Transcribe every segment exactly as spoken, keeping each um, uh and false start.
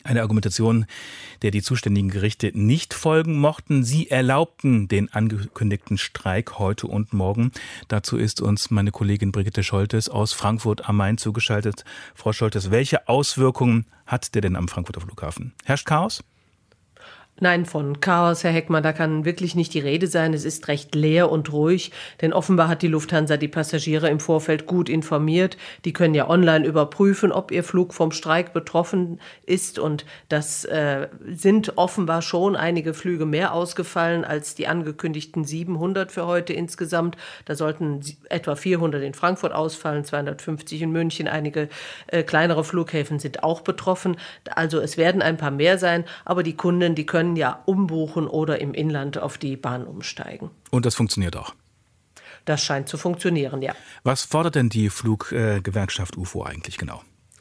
Eine Argumentation, der die zuständigen Gerichte nicht folgen mochten. Sie erlaubten den angekündigten Streik heute und morgen. Dazu ist uns meine Kollegin Brigitte Scholtes aus Frankfurt am Main zugeschaltet. Frau Scholtes, welche Auswirkungen hat der denn am Frankfurter Flughafen? Herrscht Chaos? Nein, von Chaos, Herr Heckmann, da kann wirklich nicht die Rede sein. Es ist recht leer und ruhig, denn offenbar hat die Lufthansa die Passagiere im Vorfeld gut informiert. Die können ja online überprüfen, ob ihr Flug vom Streik betroffen ist, und das äh, sind offenbar schon einige Flüge mehr ausgefallen als die angekündigten siebenhundert für heute insgesamt. Da sollten etwa vierhundert in Frankfurt ausfallen, zweihundertfünfzig in München. Einige äh, kleinere Flughäfen sind auch betroffen. Also es werden ein paar mehr sein, aber die Kunden, die können ja umbuchen oder im Inland auf die Bahn umsteigen. Und das funktioniert auch? Das scheint zu funktionieren, ja. Was fordert denn die Fluggewerkschaft U F O eigentlich genau?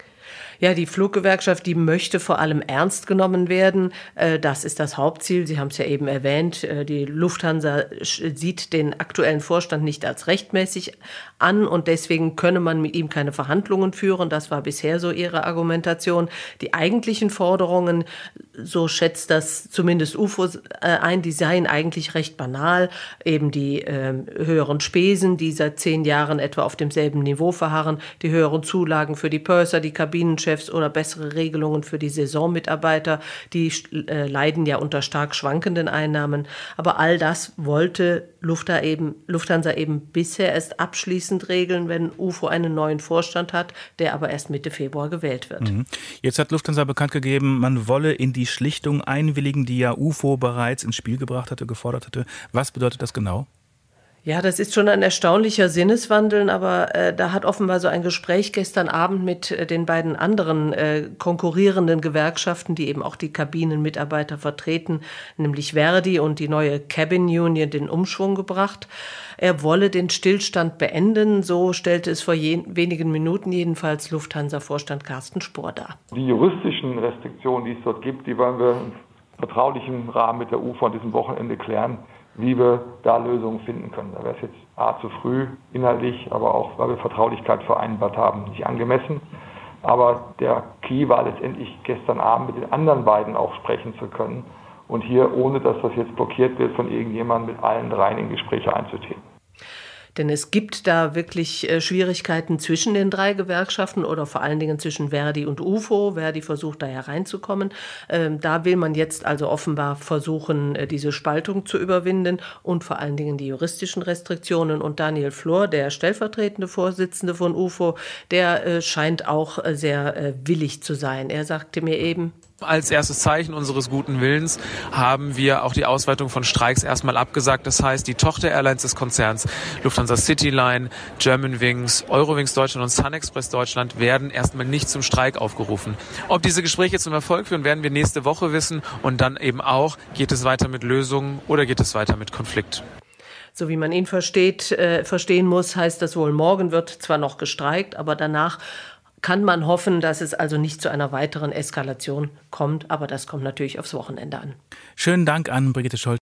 Ja, die Fluggewerkschaft, die möchte vor allem ernst genommen werden. Das ist das Hauptziel. Sie haben es ja eben erwähnt. Die Lufthansa sieht den aktuellen Vorstand nicht als rechtmäßig an, und deswegen könne man mit ihm keine Verhandlungen führen. Das war bisher so ihre Argumentation. Die eigentlichen Forderungen, so schätzt das zumindest U F O ein, die seien eigentlich recht banal. Eben die äh, höheren Spesen, die seit zehn Jahren etwa auf demselben Niveau verharren, die höheren Zulagen für die Purser, die Kabinenchefs oder bessere Regelungen für die Saisonmitarbeiter, die äh, leiden ja unter stark schwankenden Einnahmen. Aber all das wollte Lufthansa eben, Lufthansa eben bisher erst abschließend regeln, wenn U F O einen neuen Vorstand hat, der aber erst Mitte Februar gewählt wird. Mhm. Jetzt hat Lufthansa bekannt gegeben, man wolle in die Schlichtung einwilligen, die ja U F O bereits ins Spiel gebracht hatte, gefordert hatte. Was bedeutet das genau? Ja, das ist schon ein erstaunlicher Sinneswandel, aber äh, da hat offenbar so ein Gespräch gestern Abend mit äh, den beiden anderen äh, konkurrierenden Gewerkschaften, die eben auch die Kabinenmitarbeiter vertreten, nämlich Verdi und die neue Cabin Union, den Umschwung gebracht. Er wolle den Stillstand beenden, so stellte es vor je- wenigen Minuten jedenfalls Lufthansa-Vorstand Carsten Spohr dar. Die juristischen Restriktionen, die es dort gibt, die wollen wir im vertraulichen Rahmen mit der U F O an diesem Wochenende klären, wie wir da Lösungen finden können. Da wäre es jetzt A, zu früh inhaltlich, aber auch, weil wir Vertraulichkeit vereinbart haben, nicht angemessen. Aber der Key war letztendlich gestern Abend mit den anderen beiden auch sprechen zu können und hier, ohne dass das jetzt blockiert wird von irgendjemandem, mit allen dreien in Gespräche einzutreten. Denn es gibt da wirklich äh, Schwierigkeiten zwischen den drei Gewerkschaften oder vor allen Dingen zwischen Verdi und U F O. Verdi versucht da hereinzukommen. Ähm, da will man jetzt also offenbar versuchen, äh, diese Spaltung zu überwinden und vor allen Dingen die juristischen Restriktionen. Und Daniel Flor, der stellvertretende Vorsitzende von U F O, der äh, scheint auch äh, sehr äh, willig zu sein. Er sagte mir eben: Als erstes Zeichen unseres guten Willens haben wir auch die Ausweitung von Streiks erstmal abgesagt. Das heißt, die Tochter-Airlines des Konzerns Lufthansa Cityline, Germanwings, Eurowings Deutschland und SunExpress Deutschland werden erstmal nicht zum Streik aufgerufen. Ob diese Gespräche zum Erfolg führen, werden wir nächste Woche wissen. Und dann eben auch, geht es weiter mit Lösungen oder geht es weiter mit Konflikt? So wie man ihn versteht, äh, verstehen muss, heißt das wohl, morgen wird zwar noch gestreikt, aber danach kann man hoffen, dass es also nicht zu einer weiteren Eskalation kommt. Aber das kommt natürlich aufs Wochenende an. Schönen Dank an Brigitte Scholtes.